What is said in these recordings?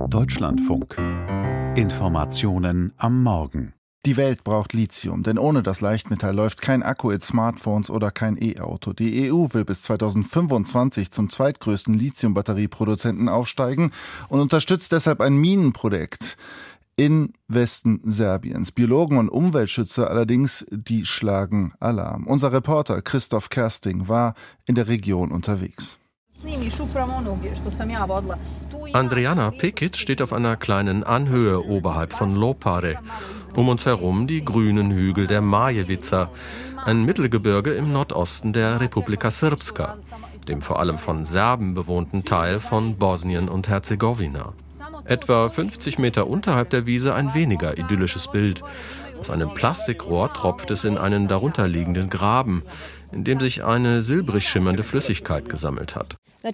Deutschlandfunk. Informationen am Morgen. Die Welt braucht Lithium, denn ohne das Leichtmetall läuft kein Akku in Smartphones oder kein E-Auto. Die EU will bis 2025 zum zweitgrößten Lithium-Batterieproduzenten aufsteigen und unterstützt deshalb ein Minenprojekt in Westen Serbiens. Biologen und Umweltschützer allerdings, die schlagen Alarm. Unser Reporter Christoph Kersting war in der Region unterwegs. Andrijana Pekic steht auf einer kleinen Anhöhe oberhalb von Lopare. Um uns herum die grünen Hügel der Majevica, ein Mittelgebirge im Nordosten der Republika Srpska, dem vor allem von Serben bewohnten Teil von Bosnien und Herzegowina. Etwa 50 Meter unterhalb der Wiese ein weniger idyllisches Bild. Aus einem Plastikrohr tropft es in einen darunterliegenden Graben, in dem sich eine silbrig schimmernde Flüssigkeit gesammelt hat.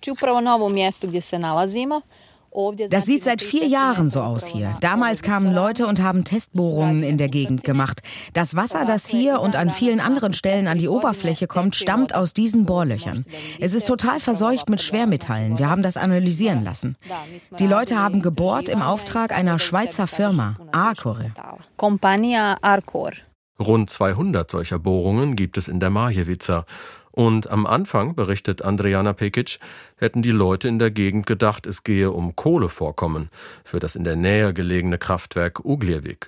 Das sieht seit 4 Jahren so aus hier. Damals kamen Leute und haben Testbohrungen in der Gegend gemacht. Das Wasser, das hier und an vielen anderen Stellen an die Oberfläche kommt, stammt aus diesen Bohrlöchern. Es ist total verseucht mit Schwermetallen. Wir haben das analysieren lassen. Die Leute haben gebohrt im Auftrag einer Schweizer Firma, Arcore. Rund 200 solcher Bohrungen gibt es in der Majevica. Und am Anfang, berichtet Andrijana Pekic, hätten die Leute in der Gegend gedacht, es gehe um Kohlevorkommen für das in der Nähe gelegene Kraftwerk Ugljevik.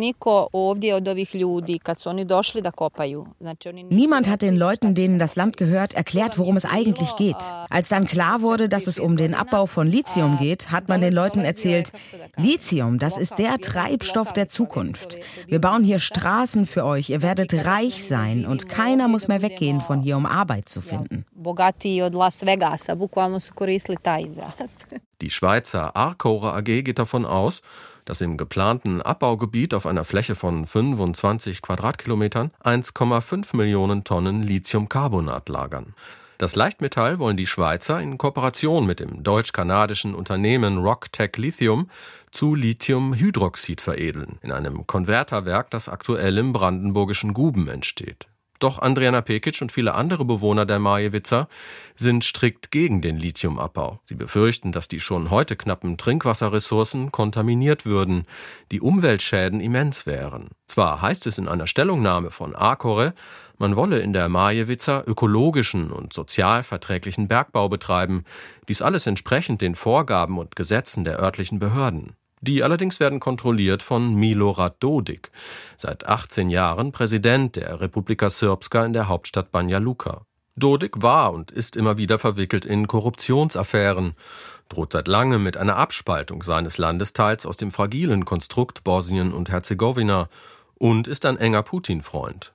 Niemand hat den Leuten, denen das Land gehört, erklärt, worum es eigentlich geht. Als dann klar wurde, dass es um den Abbau von Lithium geht, hat man den Leuten erzählt, Lithium, das ist der Treibstoff der Zukunft. Wir bauen hier Straßen für euch, ihr werdet reich sein und keiner muss mehr weggehen von hier, um Arbeit zu finden. Die Schweizer Arcore AG geht davon aus, dass im geplanten Abbaugebiet auf einer Fläche von 25 Quadratkilometern 1,5 Millionen Tonnen Lithiumcarbonat lagern. Das Leichtmetall wollen die Schweizer in Kooperation mit dem deutsch-kanadischen Unternehmen Rocktech Lithium zu Lithiumhydroxid veredeln, in einem Konverterwerk, das aktuell im brandenburgischen Guben entsteht. Doch Andrijana Pekic und viele andere Bewohner der Majevica sind strikt gegen den Lithiumabbau. Sie befürchten, dass die schon heute knappen Trinkwasserressourcen kontaminiert würden, die Umweltschäden immens wären. Zwar heißt es in einer Stellungnahme von Arcore, man wolle in der Majevica ökologischen und sozialverträglichen Bergbau betreiben, dies alles entsprechend den Vorgaben und Gesetzen der örtlichen Behörden. Die allerdings werden kontrolliert von Milorad Dodik, seit 18 Jahren Präsident der Republika Srpska in der Hauptstadt Banja Luka. Dodik war und ist immer wieder verwickelt in Korruptionsaffären, droht seit langem mit einer Abspaltung seines Landesteils aus dem fragilen Konstrukt Bosnien und Herzegowina und ist ein enger Putin-Freund.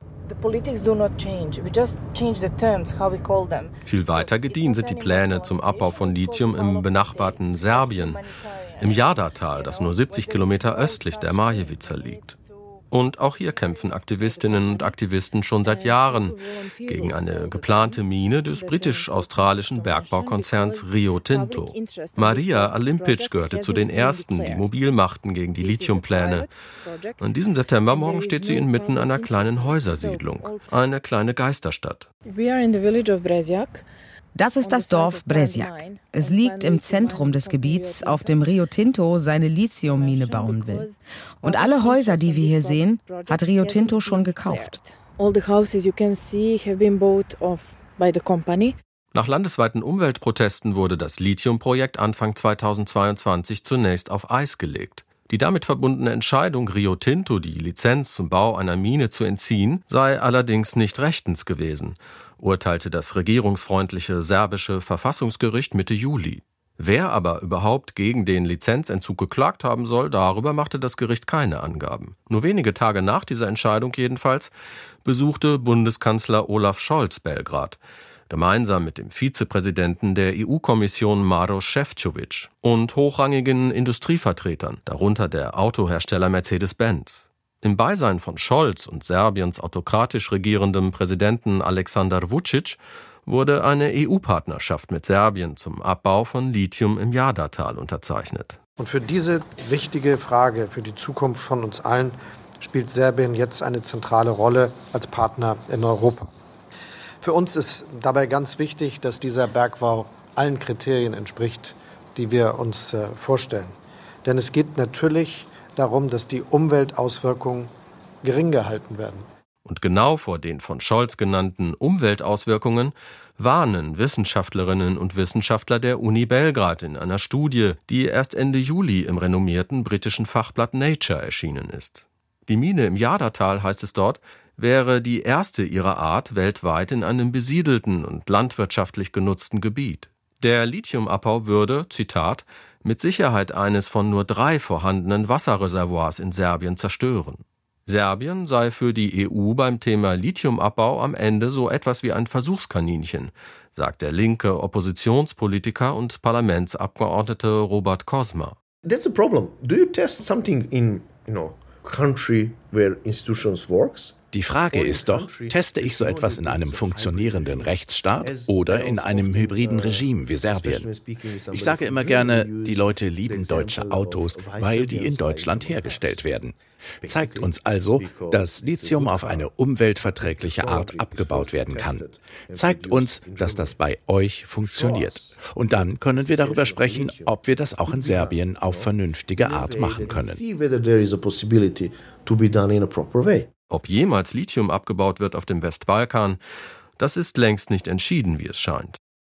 Viel weiter gediehen sind die Pläne zum Abbau von Lithium im benachbarten Serbien, im Jadar-Tal, das nur 70 Kilometer östlich der Majevica liegt. Und auch hier kämpfen Aktivistinnen und Aktivisten schon seit Jahren gegen eine geplante Mine des britisch-australischen Bergbaukonzerns Rio Tinto. Maria Alimpic gehörte zu den Ersten, die mobil machten gegen die Lithiumpläne. An diesem Septembermorgen steht sie inmitten einer kleinen Häusersiedlung, eine kleine Geisterstadt. Das ist das Dorf Brezjak. Es liegt im Zentrum des Gebiets, auf dem Rio Tinto seine Lithiummine bauen will. Und alle Häuser, die wir hier sehen, hat Rio Tinto schon gekauft. Nach landesweiten Umweltprotesten wurde das Lithiumprojekt Anfang 2022 zunächst auf Eis gelegt. Die damit verbundene Entscheidung, Rio Tinto die Lizenz zum Bau einer Mine zu entziehen, sei allerdings nicht rechtens gewesen, urteilte das regierungsfreundliche serbische Verfassungsgericht Mitte Juli. Wer aber überhaupt gegen den Lizenzentzug geklagt haben soll, darüber machte das Gericht keine Angaben. Nur wenige Tage nach dieser Entscheidung jedenfalls besuchte Bundeskanzler Olaf Scholz Belgrad, gemeinsam mit dem Vizepräsidenten der EU-Kommission Maroš Šefčovič und hochrangigen Industrievertretern, darunter der Autohersteller Mercedes-Benz. Im Beisein von Scholz und Serbiens autokratisch regierendem Präsidenten Aleksandar Vučić wurde eine EU-Partnerschaft mit Serbien zum Abbau von Lithium im Jadar-Tal unterzeichnet. Und für diese wichtige Frage, für die Zukunft von uns allen, spielt Serbien jetzt eine zentrale Rolle als Partner in Europa. Für uns ist dabei ganz wichtig, dass dieser Bergbau allen Kriterien entspricht, die wir uns vorstellen. Denn es geht natürlich darum, dass die Umweltauswirkungen gering gehalten werden. Und genau vor den von Scholz genannten Umweltauswirkungen warnen Wissenschaftlerinnen und Wissenschaftler der Uni Belgrad in einer Studie, die erst Ende Juli im renommierten britischen Fachblatt Nature erschienen ist. Die Mine im Jadrtal, heißt es dort, wäre die erste ihrer Art weltweit in einem besiedelten und landwirtschaftlich genutzten Gebiet. Der Lithiumabbau würde, Zitat, mit Sicherheit eines von nur 3 vorhandenen Wasserreservoirs in Serbien zerstören. Serbien sei für die EU beim Thema Lithiumabbau am Ende so etwas wie ein Versuchskaninchen, sagt der linke Oppositionspolitiker und Parlamentsabgeordnete Robert Kozma. That's a problem. Do you test something in, country where institutions works? Die Frage ist doch, teste ich so etwas in einem funktionierenden Rechtsstaat oder in einem hybriden Regime wie Serbien? Ich sage immer gerne, die Leute lieben deutsche Autos, weil die in Deutschland hergestellt werden. Zeigt uns also, dass Lithium auf eine umweltverträgliche Art abgebaut werden kann. Zeigt uns, dass das bei euch funktioniert. Und dann können wir darüber sprechen, ob wir das auch in Serbien auf vernünftige Art machen können. Ob jemals Lithium abgebaut wird auf dem Westbalkan, das ist längst nicht entschieden, wie es scheint.